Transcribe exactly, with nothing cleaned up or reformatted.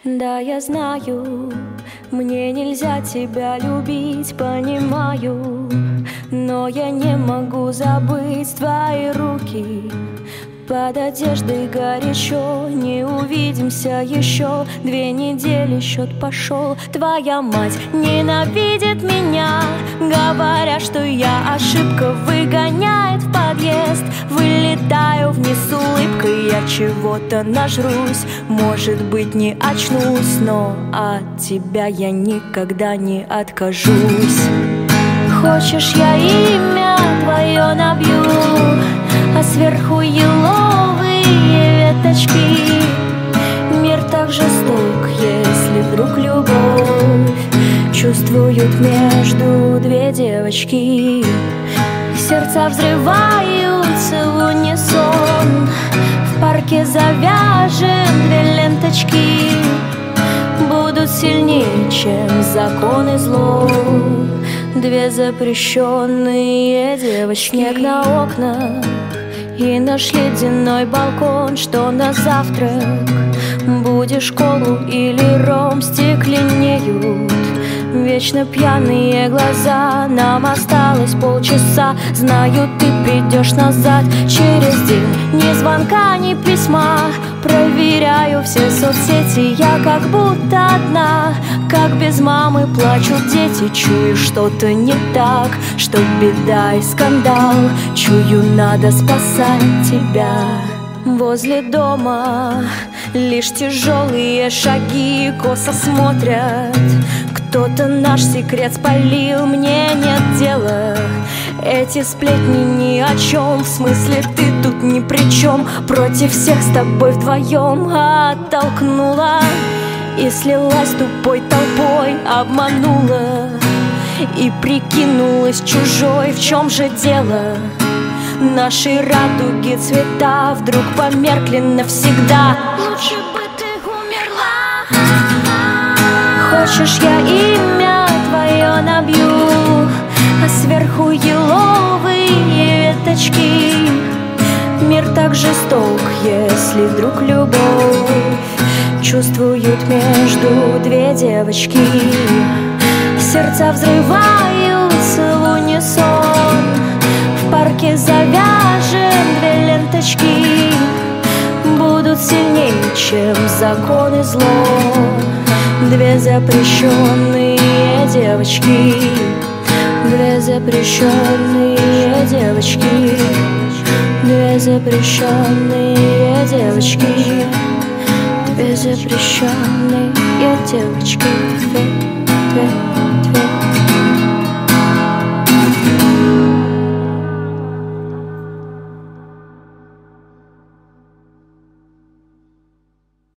Да, я знаю, мне нельзя тебя любить, понимаю, но я не могу забыть твои руки. Под одеждой горячо, не увидимся еще. Две недели счет пошел. Твоя мать ненавидит меня, говоря, что я ошибка, выгоняет в подъезд. Вылетаю вниз с улыбкой, я чего-то нажрусь. Может быть, не очнусь, но от тебя я никогда не откажусь. Хочешь, я имя твое набью, а сверху еловые веточки. Мир так жесток, если вдруг любовь чувствуют между две девочки. Сердца взрываются в унисон, в парке завяжем две ленточки. Будут сильнее, чем закон и зло, две запрещенные девочки. Снег на окнах и наш ледяной балкон. Что на завтрак? Будешь колу или ром? Стекленеют вечно пьяные глаза. Нам осталось полчаса. Знаю, ты придешь назад через день. Ни звонка, ни письма. Проверяю все соцсети, я как будто одна. Как без мамы плачут дети. Чую, что-то не так, что беда и скандал. Чую, надо спасать тебя. Возле дома лишь тяжелые шаги косо смотрят. Кто-то наш секрет спалил, мне нет дела. Эти сплетни ни о чем, в смысле ты тут ни при чем. Против всех с тобой вдвоем оттолкнула и слилась тупой толпой, обманула и прикинулась чужой. В чем же дело? Наши радуги цвета вдруг померкли навсегда. Лучше бы ты умерла. Хочешь, я имя твое набью, а сверху еловые веточки. Мир так жесток, если вдруг любовь чувствуют между две девочки. Сердца взрываются в унисон, в парке завяжем две ленточки. Будут сильнее, чем закон и зло, две запрещенные девочки. Две запрещенные девочки. Две запрещенные девочки. Две запрещенные девочки.